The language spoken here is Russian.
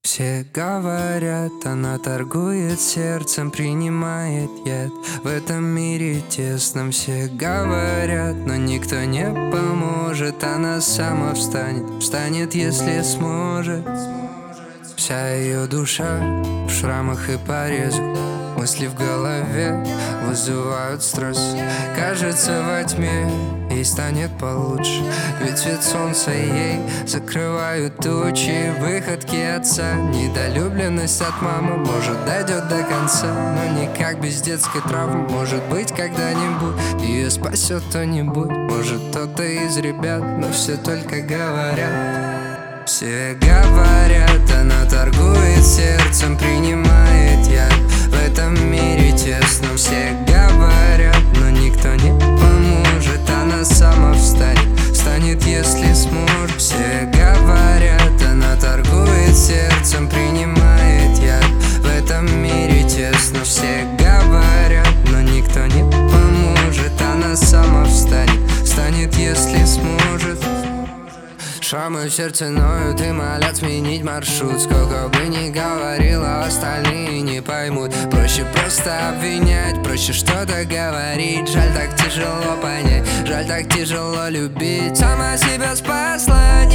Все говорят, она торгует сердцем, принимает яд. В этом мире тесном все говорят, но никто не поможет. Она сама встанет, если сможет. Вся ее душа в шрамах и порезах, мысли в голове вызывают стресс. Кажется, во тьме ей станет получше, ведь свет солнца ей закрывают тучи. Выходки отца, недолюбленность от мамы, может, дойдет до конца, но никак без детской травмы. Может быть, когда-нибудь ее спасет кто-нибудь, может, кто-то из ребят, но все только говорят. Все говорят, она торгует сердцем, принимает яд. В этом мире тесном все говорят, но никто не поможет. Она сама встанет, если сможет. Все говорят, она торгует сердцем, принимает яд. В этом мире тесно, все говорят, но никто не поможет. Она сама встанет, если сможет. Шрамы в сердце ноют и молят сменить маршрут. Сколько бы ни говорила, остальные не поймут. Проще просто обвинять, проще что-то говорить. Жаль, так тяжело понять, жаль, так тяжело любить. Сама себя спасла,